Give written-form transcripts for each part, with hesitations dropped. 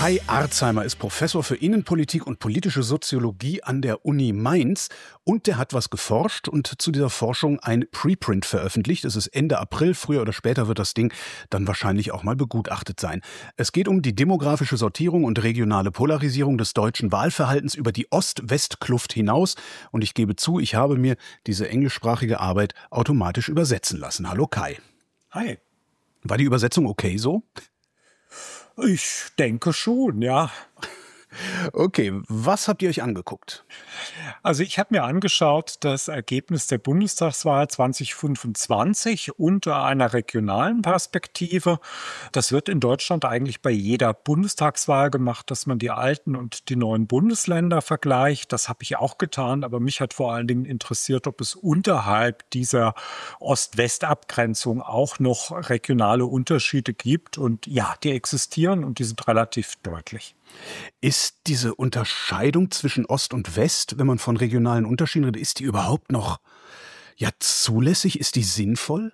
Kai Arzheimer ist Professor für Innenpolitik und politische Soziologie an der Uni Mainz und der hat was geforscht und zu dieser Forschung ein Preprint veröffentlicht. Es ist Ende April, früher oder später wird das Ding dann wahrscheinlich auch mal begutachtet sein. Es geht um die demografische Sortierung und regionale Polarisierung des deutschen Wahlverhaltens über die Ost-West-Kluft hinaus und ich gebe zu, ich habe mir diese englischsprachige Arbeit automatisch übersetzen lassen. Hallo Kai. Hi. War die Übersetzung okay so? Ich denke schon, ja. Okay, was habt ihr euch angeguckt? Also ich habe mir angeschaut das Ergebnis der Bundestagswahl 2025 unter einer regionalen Perspektive. Das wird in Deutschland eigentlich bei jeder Bundestagswahl gemacht, dass man die alten und die neuen Bundesländer vergleicht. Das habe ich auch getan, aber mich hat vor allen Dingen interessiert, ob es unterhalb dieser Ost-West-Abgrenzung auch noch regionale Unterschiede gibt. Und ja, die existieren und die sind relativ deutlich. Ist diese Unterscheidung zwischen Ost und West, wenn man von regionalen Unterschieden redet, ist die überhaupt noch zulässig? Ist die sinnvoll?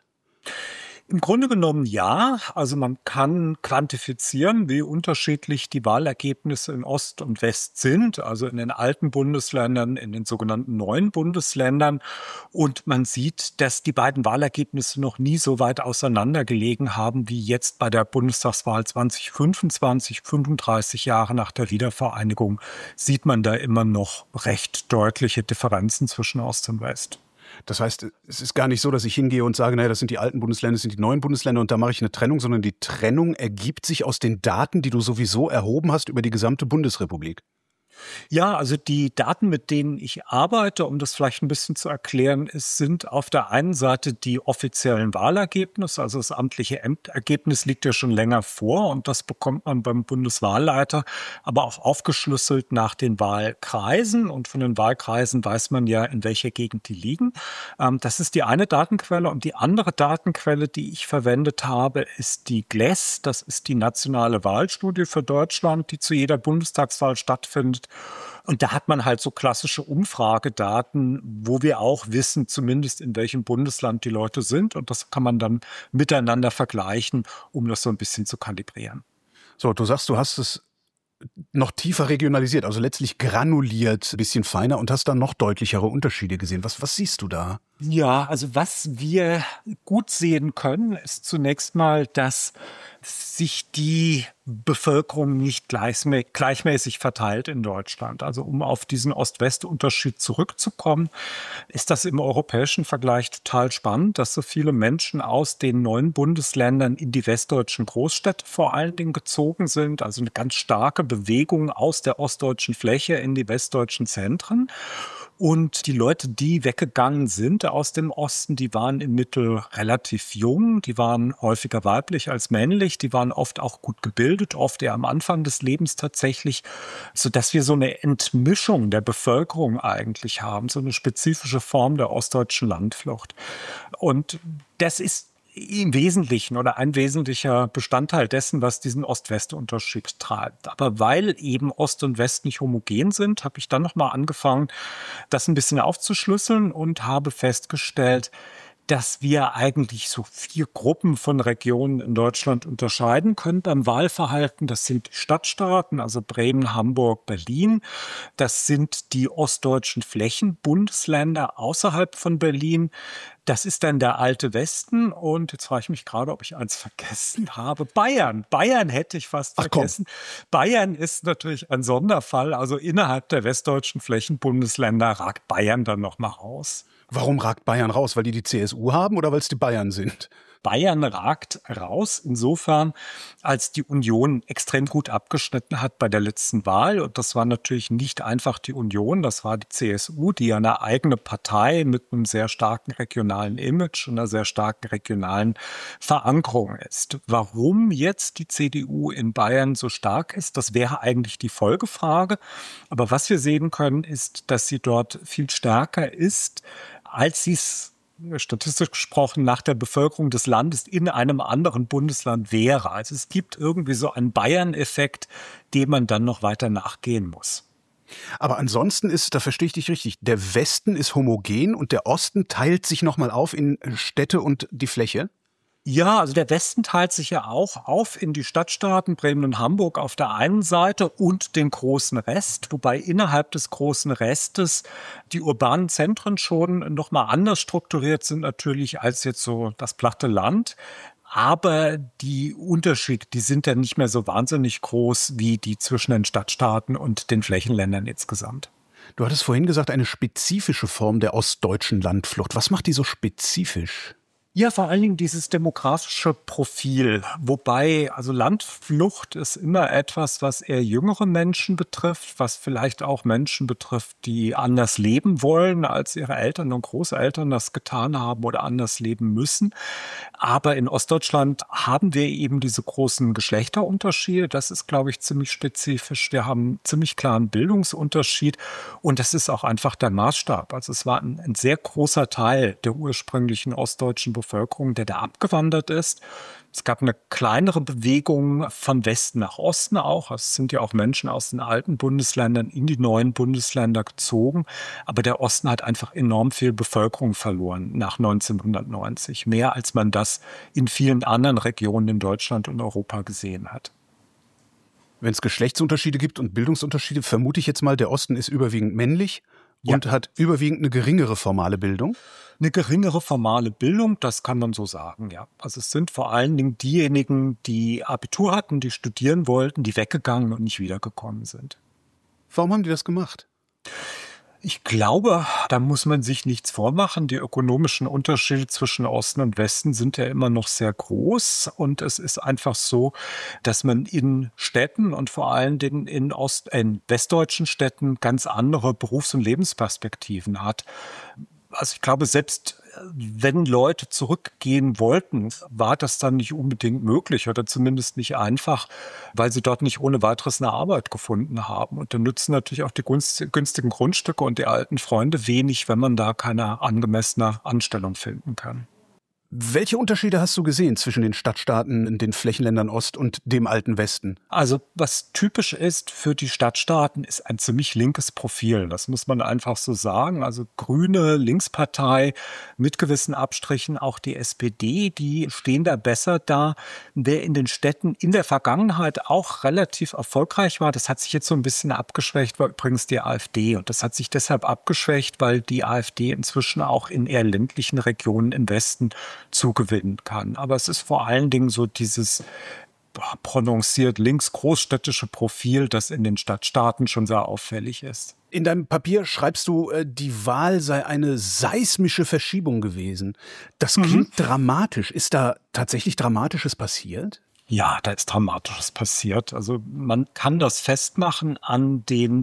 Im Grunde genommen ja. Also man kann quantifizieren, wie unterschiedlich die Wahlergebnisse in Ost und West sind, also in den alten Bundesländern, in den sogenannten neuen Bundesländern. Und man sieht, dass die beiden Wahlergebnisse noch nie so weit auseinander gelegen haben wie jetzt bei der Bundestagswahl 2025, 35 Jahre nach der Wiedervereinigung, sieht man da immer noch recht deutliche Differenzen zwischen Ost und West. Das heißt, es ist gar nicht so, dass ich hingehe und sage, naja, das sind die alten Bundesländer, das sind die neuen Bundesländer und da mache ich eine Trennung, sondern die Trennung ergibt sich aus den Daten, die du sowieso erhoben hast über die gesamte Bundesrepublik. Ja, also die Daten, mit denen ich arbeite, um das vielleicht ein bisschen zu erklären, sind auf der einen Seite die offiziellen Wahlergebnisse, also das amtliche Ergebnis liegt ja schon länger vor und das bekommt man beim Bundeswahlleiter, aber auch aufgeschlüsselt nach den Wahlkreisen und von den Wahlkreisen weiß man ja, in welcher Gegend die liegen. Das ist die eine Datenquelle und die andere Datenquelle, die ich verwendet habe, ist die GLES, das ist die nationale Wahlstudie für Deutschland, die zu jeder Bundestagswahl stattfindet. Und da hat man halt so klassische Umfragedaten, wo wir auch wissen, zumindest in welchem Bundesland die Leute sind. Und das kann man dann miteinander vergleichen, um das so ein bisschen zu kalibrieren. So, du sagst, du hast es noch tiefer regionalisiert, also letztlich granuliert, ein bisschen feiner und hast dann noch deutlichere Unterschiede gesehen. Was siehst du da? Ja, also was wir gut sehen können, ist zunächst mal, dass sich die Bevölkerung nicht gleichmäßig verteilt in Deutschland. Also um auf diesen Ost-West-Unterschied zurückzukommen, ist das im europäischen Vergleich total spannend, dass so viele Menschen aus den neuen Bundesländern in die westdeutschen Großstädte vor allen Dingen gezogen sind. Also eine ganz starke Bewegung aus der ostdeutschen Fläche in die westdeutschen Zentren. Und die Leute, die weggegangen sind aus dem Osten, die waren im Mittel relativ jung, die waren häufiger weiblich als männlich, die waren oft auch gut gebildet, oft eher am Anfang des Lebens tatsächlich, sodass wir so eine Entmischung der Bevölkerung eigentlich haben, so eine spezifische Form der ostdeutschen Landflucht. Und das ist im Wesentlichen oder ein wesentlicher Bestandteil dessen, was diesen Ost-West-Unterschied treibt. Aber weil eben Ost und West nicht homogen sind, habe ich dann nochmal angefangen, das ein bisschen aufzuschlüsseln und habe festgestellt, dass wir eigentlich so 4 Gruppen von Regionen in Deutschland unterscheiden können beim Wahlverhalten. Das sind die Stadtstaaten, also Bremen, Hamburg, Berlin. Das sind die ostdeutschen Flächenbundesländer außerhalb von Berlin. Das ist dann der alte Westen und jetzt frage ich mich gerade, ob ich eins vergessen habe. Bayern. Bayern hätte ich fast vergessen. Bayern ist natürlich ein Sonderfall. Also innerhalb der westdeutschen Flächenbundesländer ragt Bayern dann noch mal raus. Warum ragt Bayern raus? Weil die CSU haben oder weil es die Bayern sind? Bayern ragt raus, insofern, als die Union extrem gut abgeschnitten hat bei der letzten Wahl. Und das war natürlich nicht einfach die Union, das war die CSU, die ja eine eigene Partei mit einem sehr starken regionalen Image und einer sehr starken regionalen Verankerung ist. Warum jetzt die CDU in Bayern so stark ist, das wäre eigentlich die Folgefrage. Aber was wir sehen können, ist, dass sie dort viel stärker ist, als sie es statistisch gesprochen nach der Bevölkerung des Landes in einem anderen Bundesland wäre. Also es gibt irgendwie so einen Bayern-Effekt, dem man dann noch weiter nachgehen muss. Aber ansonsten ist, da verstehe ich dich richtig, der Westen ist homogen und der Osten teilt sich nochmal auf in Städte und die Fläche? Ja, also der Westen teilt sich ja auch auf in die Stadtstaaten Bremen und Hamburg auf der einen Seite und den großen Rest, wobei innerhalb des großen Restes die urbanen Zentren schon noch mal anders strukturiert sind natürlich als jetzt so das platte Land. Aber die Unterschiede, die sind ja nicht mehr so wahnsinnig groß wie die zwischen den Stadtstaaten und den Flächenländern insgesamt. Du hattest vorhin gesagt, eine spezifische Form der ostdeutschen Landflucht. Was macht die so spezifisch? Ja, vor allen Dingen dieses demografische Profil, wobei also Landflucht ist immer etwas, was eher jüngere Menschen betrifft, was vielleicht auch Menschen betrifft, die anders leben wollen, als ihre Eltern und Großeltern das getan haben oder anders leben müssen. Aber in Ostdeutschland haben wir eben diese großen Geschlechterunterschiede. Das ist, glaube ich, ziemlich spezifisch. Wir haben einen ziemlich klaren Bildungsunterschied und das ist auch einfach der Maßstab. Also es war ein sehr großer Teil der ursprünglichen ostdeutschen Bevölkerung, der da abgewandert ist. Es gab eine kleinere Bewegung von Westen nach Osten auch. Es sind ja auch Menschen aus den alten Bundesländern in die neuen Bundesländer gezogen. Aber der Osten hat einfach enorm viel Bevölkerung verloren nach 1990. Mehr als man das in vielen anderen Regionen in Deutschland und Europa gesehen hat. Wenn es Geschlechtsunterschiede gibt und Bildungsunterschiede, vermute ich jetzt mal, der Osten ist überwiegend männlich und hat überwiegend eine geringere formale Bildung. Eine geringere formale Bildung, das kann man so sagen, ja. Also es sind vor allen Dingen diejenigen, die Abitur hatten, die studieren wollten, die weggegangen und nicht wiedergekommen sind. Warum haben die das gemacht? Ich glaube, da muss man sich nichts vormachen. Die ökonomischen Unterschiede zwischen Osten und Westen sind ja immer noch sehr groß. Und es ist einfach so, dass man in Städten und vor allen Dingen in westdeutschen Städten ganz andere Berufs- und Lebensperspektiven hat. Also ich glaube, selbst wenn Leute zurückgehen wollten, war das dann nicht unbedingt möglich oder zumindest nicht einfach, weil sie dort nicht ohne weiteres eine Arbeit gefunden haben. Und dann nützen natürlich auch die günstigen Grundstücke und die alten Freunde wenig, wenn man da keine angemessene Anstellung finden kann. Welche Unterschiede hast du gesehen zwischen den Stadtstaaten in den Flächenländern Ost und dem alten Westen? Also was typisch ist für die Stadtstaaten, ist ein ziemlich linkes Profil. Das muss man einfach so sagen. Also Grüne, Linkspartei mit gewissen Abstrichen, auch die SPD, die stehen da besser da. Wer in den Städten in der Vergangenheit auch relativ erfolgreich war, das hat sich jetzt so ein bisschen abgeschwächt, war übrigens die AfD. Und das hat sich deshalb abgeschwächt, weil die AfD inzwischen auch in eher ländlichen Regionen im Westen zugewinnen kann. Aber es ist vor allen Dingen so dieses prononciert links-großstädtische Profil, das in den Stadtstaaten schon sehr auffällig ist. In deinem Papier schreibst du, die Wahl sei eine seismische Verschiebung gewesen. Das klingt dramatisch. Ist da tatsächlich Dramatisches passiert? Ja, da ist Dramatisches passiert. Also man kann das festmachen an den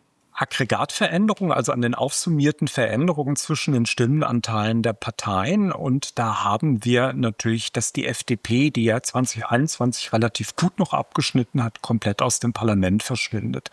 Aggregatveränderungen, also an den aufsummierten Veränderungen zwischen den Stimmenanteilen der Parteien. Und da haben wir natürlich, dass die FDP, die ja 2021 relativ gut noch abgeschnitten hat, komplett aus dem Parlament verschwindet.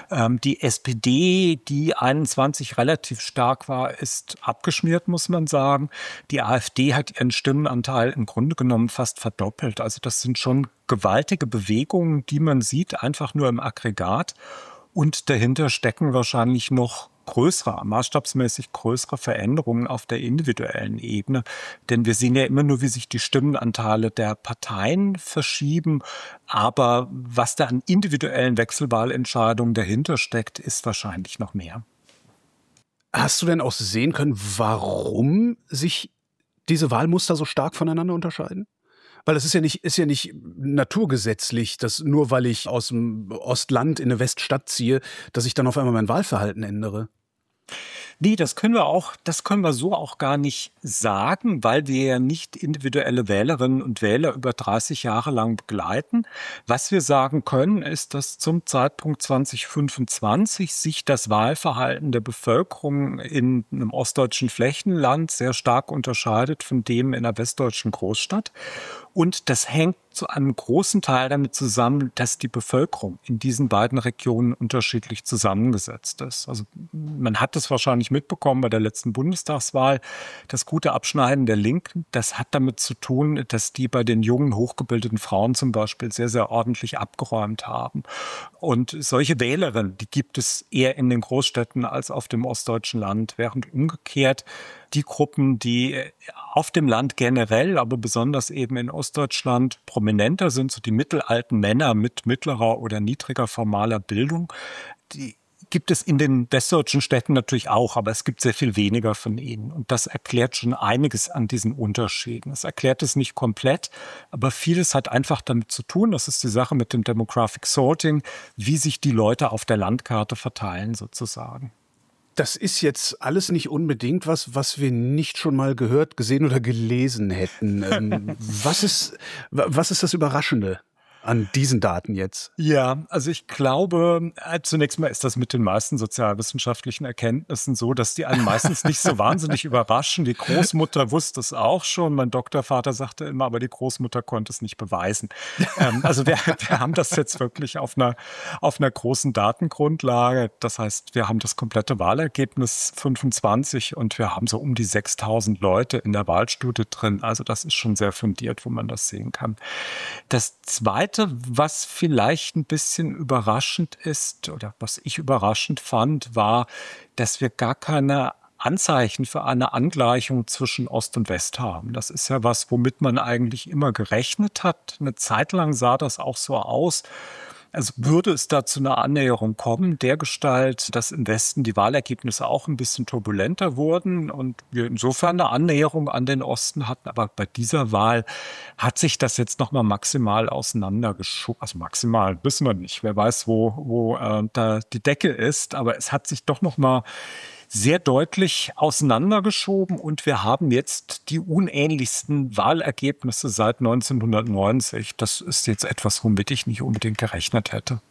Die SPD, die 21 relativ stark war, ist abgeschmiert, muss man sagen. Die AfD hat ihren Stimmenanteil im Grunde genommen fast verdoppelt. Also das sind schon gewaltige Bewegungen, die man sieht, einfach nur im Aggregat. Und dahinter stecken wahrscheinlich noch maßstabsmäßig größere Veränderungen auf der individuellen Ebene. Denn wir sehen ja immer nur, wie sich die Stimmenanteile der Parteien verschieben. Aber was da an individuellen Wechselwahlentscheidungen dahinter steckt, ist wahrscheinlich noch mehr. Hast du denn auch sehen können, warum sich diese Wahlmuster so stark voneinander unterscheiden? Weil es ist ja nicht naturgesetzlich, dass nur weil ich aus dem Ostland in eine Weststadt ziehe, dass ich dann auf einmal mein Wahlverhalten ändere. Nee, das können wir so auch gar nicht sagen, weil wir ja nicht individuelle Wählerinnen und Wähler über 30 Jahre lang begleiten. Was wir sagen können, ist, dass zum Zeitpunkt 2025 sich das Wahlverhalten der Bevölkerung in einem ostdeutschen Flächenland sehr stark unterscheidet von dem in einer westdeutschen Großstadt. Und das hängt zu einem großen Teil damit zusammen, dass die Bevölkerung in diesen beiden Regionen unterschiedlich zusammengesetzt ist. Also man hat es wahrscheinlich mitbekommen bei der letzten Bundestagswahl. Das gute Abschneiden der Linken, das hat damit zu tun, dass die bei den jungen, hochgebildeten Frauen zum Beispiel sehr, sehr ordentlich abgeräumt haben. Und solche Wählerinnen, die gibt es eher in den Großstädten als auf dem ostdeutschen Land, während umgekehrt die Gruppen, die auf dem Land generell, aber besonders eben in Ostdeutschland prominenter sind, so die mittelalten Männer mit mittlerer oder niedriger formaler Bildung, die gibt es in den westdeutschen Städten natürlich auch, aber es gibt sehr viel weniger von ihnen. Und das erklärt schon einiges an diesen Unterschieden. Es erklärt es nicht komplett, aber vieles hat einfach damit zu tun, das ist die Sache mit dem Demographic Sorting, wie sich die Leute auf der Landkarte verteilen sozusagen. Das ist jetzt alles nicht unbedingt was wir nicht schon mal gehört, gesehen oder gelesen hätten. Was ist das Überraschende an diesen Daten jetzt? Ja, also ich glaube, zunächst mal ist das mit den meisten sozialwissenschaftlichen Erkenntnissen so, dass die einen meistens nicht so wahnsinnig überraschen. Die Großmutter wusste es auch schon. Mein Doktorvater sagte immer, aber die Großmutter konnte es nicht beweisen. Also wir haben das jetzt wirklich auf einer großen Datengrundlage. Das heißt, wir haben das komplette Wahlergebnis 25 und wir haben so um die 6.000 Leute in der Wahlstudie drin. Also das ist schon sehr fundiert, wo man das sehen kann. Das Zweite, was vielleicht ein bisschen überraschend ist oder was ich überraschend fand, war, dass wir gar keine Anzeichen für eine Angleichung zwischen Ost und West haben. Das ist ja was, womit man eigentlich immer gerechnet hat. Eine Zeit lang sah das auch so aus. Also würde es da zu einer Annäherung kommen, dergestalt, dass im Westen die Wahlergebnisse auch ein bisschen turbulenter wurden und wir insofern eine Annäherung an den Osten hatten. Aber bei dieser Wahl hat sich das jetzt nochmal maximal auseinandergeschoben. Also maximal wissen wir nicht. Wer weiß, wo da die Decke ist. Aber es hat sich doch nochmal sehr deutlich auseinandergeschoben und wir haben jetzt die unähnlichsten Wahlergebnisse seit 1990. Das ist jetzt etwas, womit ich nicht unbedingt gerechnet hätte.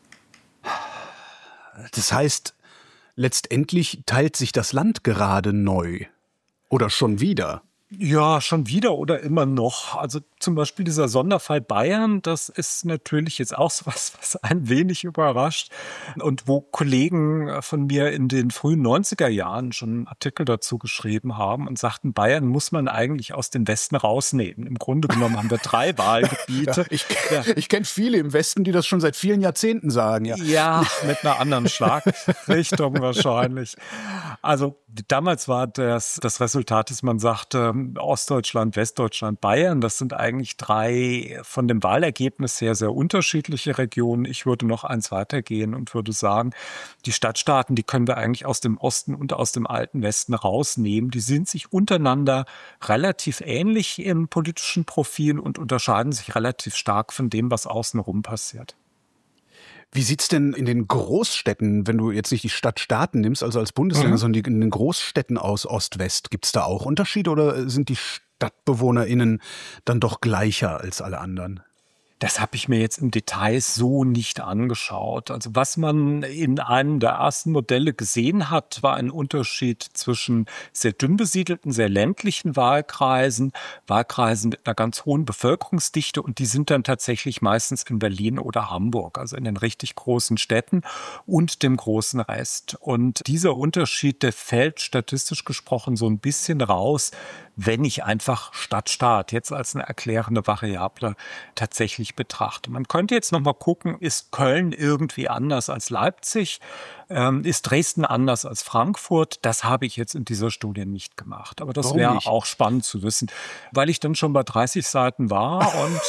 Das heißt, letztendlich teilt sich das Land gerade neu. Oder schon wieder. Ja, schon wieder oder immer noch. Also zum Beispiel dieser Sonderfall Bayern, das ist natürlich jetzt auch so was ein wenig überrascht. Und wo Kollegen von mir in den frühen 90er Jahren schon Artikel dazu geschrieben haben und sagten, Bayern muss man eigentlich aus dem Westen rausnehmen. Im Grunde genommen haben wir 3 Wahlgebiete. Ja, ich kenne viele im Westen, die das schon seit vielen Jahrzehnten sagen. Ja, mit einer anderen Schlagrichtung wahrscheinlich. Also damals war das Resultat, dass man sagte, Ostdeutschland, Westdeutschland, Bayern, das sind eigentlich 3 von dem Wahlergebnis her sehr unterschiedliche Regionen. Ich würde noch eins weitergehen und würde sagen, die Stadtstaaten, die können wir eigentlich aus dem Osten und aus dem alten Westen rausnehmen. Die sind sich untereinander relativ ähnlich im politischen Profil und unterscheiden sich relativ stark von dem, was außenrum passiert. Wie sieht's denn in den Großstädten, wenn du jetzt nicht die Stadtstaaten nimmst, also als Bundesländer, sondern in den Großstädten aus Ost-West, gibt's da auch Unterschiede oder sind die StadtbewohnerInnen dann doch gleicher als alle anderen? Das habe ich mir jetzt im Detail so nicht angeschaut. Also was man in einem der ersten Modelle gesehen hat, war ein Unterschied zwischen sehr dünn besiedelten, sehr ländlichen Wahlkreisen mit einer ganz hohen Bevölkerungsdichte und die sind dann tatsächlich meistens in Berlin oder Hamburg, also in den richtig großen Städten und dem großen Rest. Und dieser Unterschied, der fällt statistisch gesprochen so ein bisschen raus, wenn ich einfach Stadt-Staat jetzt als eine erklärende Variable tatsächlich betrachte. Man könnte jetzt noch mal gucken, ist Köln irgendwie anders als Leipzig? Ist Dresden anders als Frankfurt? Das habe ich jetzt in dieser Studie nicht gemacht. Aber das wäre auch spannend zu wissen, weil ich dann schon bei 30 Seiten war und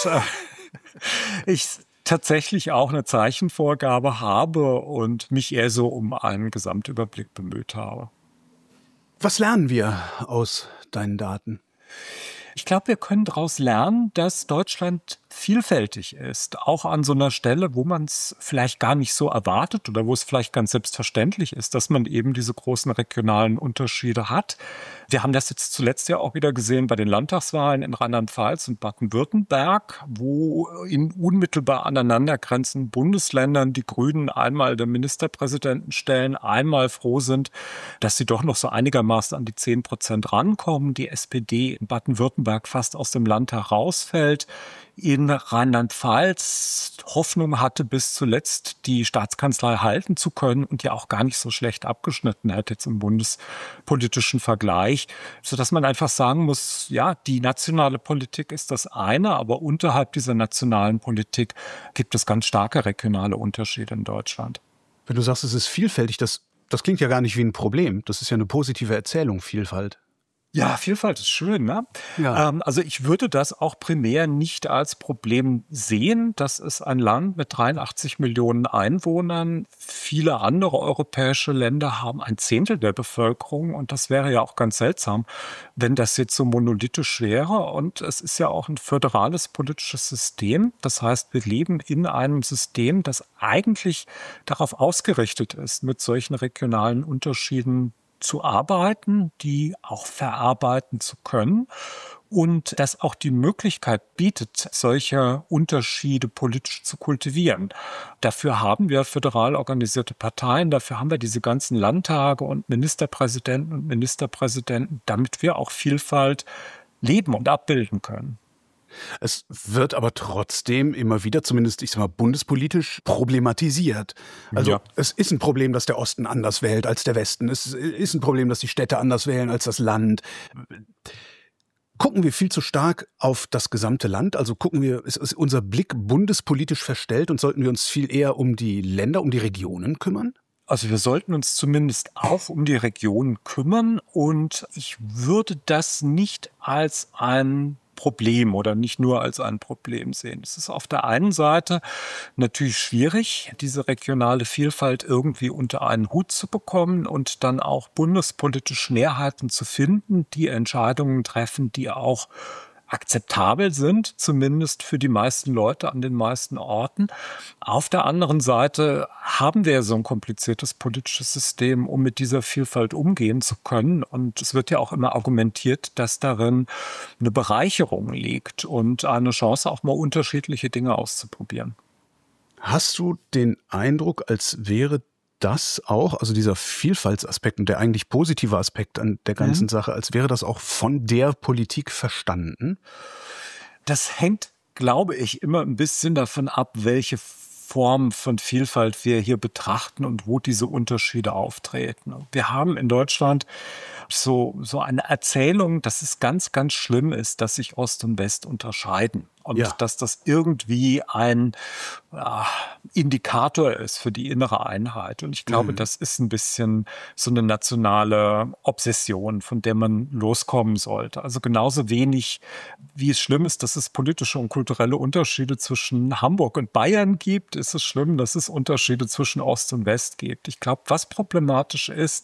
ich tatsächlich auch eine Zeichenvorgabe habe und mich eher so um einen Gesamtüberblick bemüht habe. Was lernen wir aus deinen Daten? Ich glaube, wir können daraus lernen, dass Deutschland vielfältig ist, auch an so einer Stelle, wo man es vielleicht gar nicht so erwartet oder wo es vielleicht ganz selbstverständlich ist, dass man eben diese großen regionalen Unterschiede hat. Wir haben das jetzt zuletzt ja auch wieder gesehen bei den Landtagswahlen in Rheinland-Pfalz und Baden-Württemberg, wo in unmittelbar aneinandergrenzenden Bundesländern die Grünen einmal den Ministerpräsidenten stellen, einmal froh sind, dass sie doch noch so einigermaßen an die 10% rankommen, die SPD in Baden-Württemberg fast aus dem Landtag rausfällt. In Rheinland-Pfalz Hoffnung hatte, bis zuletzt die Staatskanzlei halten zu können und ja auch gar nicht so schlecht abgeschnitten hat jetzt im bundespolitischen Vergleich, sodass man einfach sagen muss, ja, die nationale Politik ist das eine, aber unterhalb dieser nationalen Politik gibt es ganz starke regionale Unterschiede in Deutschland. Wenn du sagst, es ist vielfältig, das klingt ja gar nicht wie ein Problem. Das ist ja eine positive Erzählung, Vielfalt. Ja, Vielfalt ist schön, ne? Ja. Also ich würde das auch primär nicht als Problem sehen. Das ist ein Land mit 83 Millionen Einwohnern. Viele andere europäische Länder haben ein Zehntel der Bevölkerung und das wäre ja auch ganz seltsam, wenn das jetzt so monolithisch wäre. Und es ist ja auch ein föderales politisches System. Das heißt, wir leben in einem System, das eigentlich darauf ausgerichtet ist, mit solchen regionalen Unterschieden zu arbeiten, die auch verarbeiten zu können und das auch die Möglichkeit bietet, solche Unterschiede politisch zu kultivieren. Dafür haben wir föderal organisierte Parteien, dafür haben wir diese ganzen Landtage und Ministerpräsidenten, damit wir auch Vielfalt leben und abbilden können. Es wird aber trotzdem immer wieder, zumindest ich sag mal, bundespolitisch problematisiert. Also Ja. es ist ein Problem, dass der Osten anders wählt als der Westen. Es ist ein Problem, dass die Städte anders wählen als das Land. Gucken wir viel zu stark auf das gesamte Land? Also ist unser Blick bundespolitisch verstellt und sollten wir uns viel eher um die Länder, um die Regionen kümmern? Also wir sollten uns zumindest auch um die Regionen kümmern und ich würde das nicht als ein Problem oder nicht nur als ein Problem sehen. Es ist auf der einen Seite natürlich schwierig, diese regionale Vielfalt irgendwie unter einen Hut zu bekommen und dann auch bundespolitisch Mehrheiten zu finden, die Entscheidungen treffen, die auch akzeptabel sind, zumindest für die meisten Leute an den meisten Orten. Auf der anderen Seite haben wir so ein kompliziertes politisches System, um mit dieser Vielfalt umgehen zu können. Und es wird ja auch immer argumentiert, dass darin eine Bereicherung liegt und eine Chance, auch mal unterschiedliche Dinge auszuprobieren. Hast du den Eindruck, als wäre das auch, also dieser Vielfaltsaspekt und der eigentlich positive Aspekt an der ganzen Sache, als wäre das auch von der Politik verstanden? Das hängt, glaube ich, immer ein bisschen davon ab, welche Form von Vielfalt wir hier betrachten und wo diese Unterschiede auftreten. Wir haben in Deutschland so eine Erzählung, dass es ganz, ganz schlimm ist, dass sich Ost und West unterscheiden. Und Ja. dass das irgendwie ein Indikator ist für die innere Einheit. Und ich glaube, das ist ein bisschen so eine nationale Obsession, von der man loskommen sollte. Also genauso wenig, wie es schlimm ist, dass es politische und kulturelle Unterschiede zwischen Hamburg und Bayern gibt, ist es schlimm, dass es Unterschiede zwischen Ost und West gibt. Ich glaube, was problematisch ist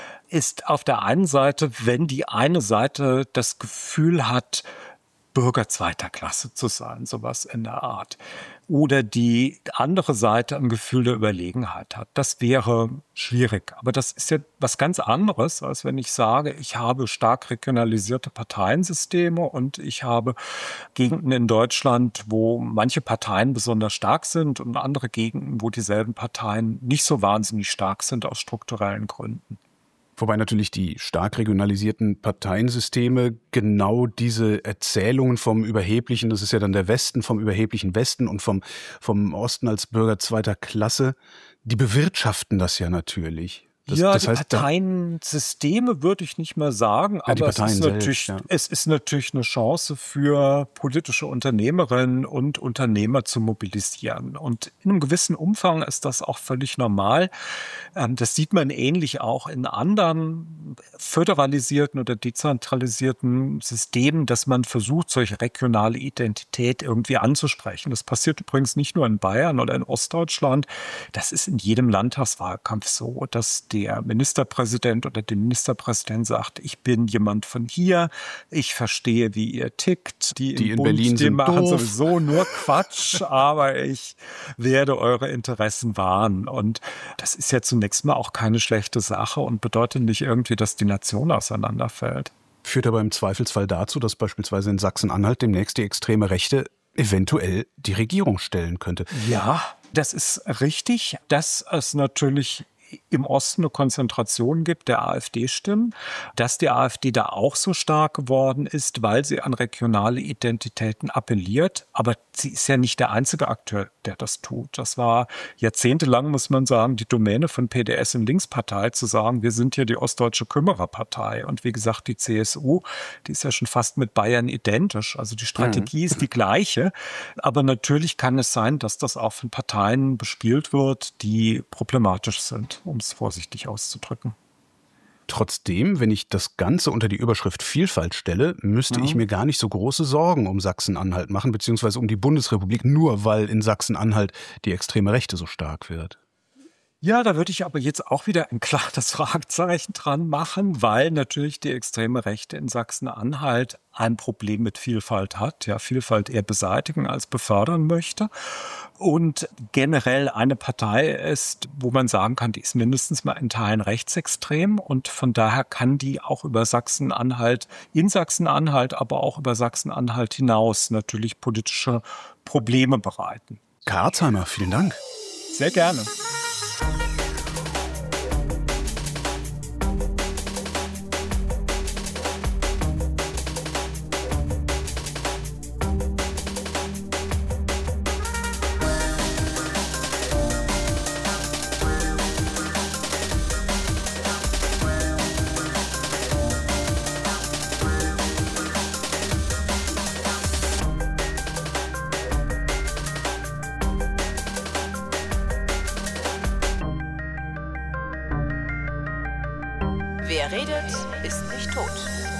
auf der einen Seite, wenn die eine Seite das Gefühl hat, Bürger zweiter Klasse zu sein, sowas in der Art. Oder die andere Seite ein Gefühl der Überlegenheit hat. Das wäre schwierig. Aber das ist ja was ganz anderes, als wenn ich sage, ich habe stark regionalisierte Parteiensysteme und ich habe Gegenden in Deutschland, wo manche Parteien besonders stark sind und andere Gegenden, wo dieselben Parteien nicht so wahnsinnig stark sind aus strukturellen Gründen. Wobei natürlich die stark regionalisierten Parteiensysteme genau diese Erzählungen vom überheblichen, das ist ja dann der Westen, vom überheblichen Westen und vom Osten als Bürger zweiter Klasse, die bewirtschaften das ja natürlich. Die Das heißt, Parteiensysteme würde ich nicht mehr sagen, die aber Parteien selbst, ja. es ist natürlich eine Chance für politische Unternehmerinnen und Unternehmer zu mobilisieren. Und in einem gewissen Umfang ist das auch völlig normal. Das sieht man ähnlich auch in anderen föderalisierten oder dezentralisierten Systemen, dass man versucht, solche regionale Identität irgendwie anzusprechen. Das passiert übrigens nicht nur in Bayern oder in Ostdeutschland. Das ist in jedem Landtagswahlkampf so, dass der Ministerpräsident oder die Ministerpräsident sagt, ich bin jemand von hier, ich verstehe, wie ihr tickt. Die in Berlin sind machen doof. sowieso nur Quatsch, aber ich werde eure Interessen wahren. Und das ist ja zunächst mal auch keine schlechte Sache und bedeutet nicht irgendwie, dass die Nation auseinanderfällt. Führt aber im Zweifelsfall dazu, dass beispielsweise in Sachsen-Anhalt demnächst die extreme Rechte eventuell die Regierung stellen könnte. Ja, das ist richtig, dass es natürlich im Osten eine Konzentration gibt der AfD-Stimmen, dass die AfD da auch so stark geworden ist, weil sie an regionale Identitäten appelliert. Aber sie ist ja nicht der einzige Akteur, der das tut. Das war jahrzehntelang, muss man sagen, die Domäne von PDS und Linkspartei, zu sagen, wir sind hier die Ostdeutsche Kümmererpartei. Und wie gesagt, die CSU, die ist ja schon fast mit Bayern identisch. Also die Strategie ist die gleiche. Aber natürlich kann es sein, dass das auch von Parteien bespielt wird, die problematisch sind, um es vorsichtig auszudrücken. Trotzdem, wenn ich das Ganze unter die Überschrift Vielfalt stelle, müsste ich mir gar nicht so große Sorgen um Sachsen-Anhalt machen, beziehungsweise um die Bundesrepublik, nur weil in Sachsen-Anhalt die extreme Rechte so stark wird. Ja, da würde ich aber jetzt auch wieder ein klares Fragezeichen dran machen, weil natürlich die extreme Rechte in Sachsen-Anhalt ein Problem mit Vielfalt hat, ja, Vielfalt eher beseitigen als befördern möchte und generell eine Partei ist, wo man sagen kann, die ist mindestens mal in Teilen rechtsextrem und von daher kann die auch über Sachsen-Anhalt, in Sachsen-Anhalt, aber auch über Sachsen-Anhalt hinaus natürlich politische Probleme bereiten. Karzheimer, vielen Dank. Sehr gerne. Wer redet, ist nicht tot.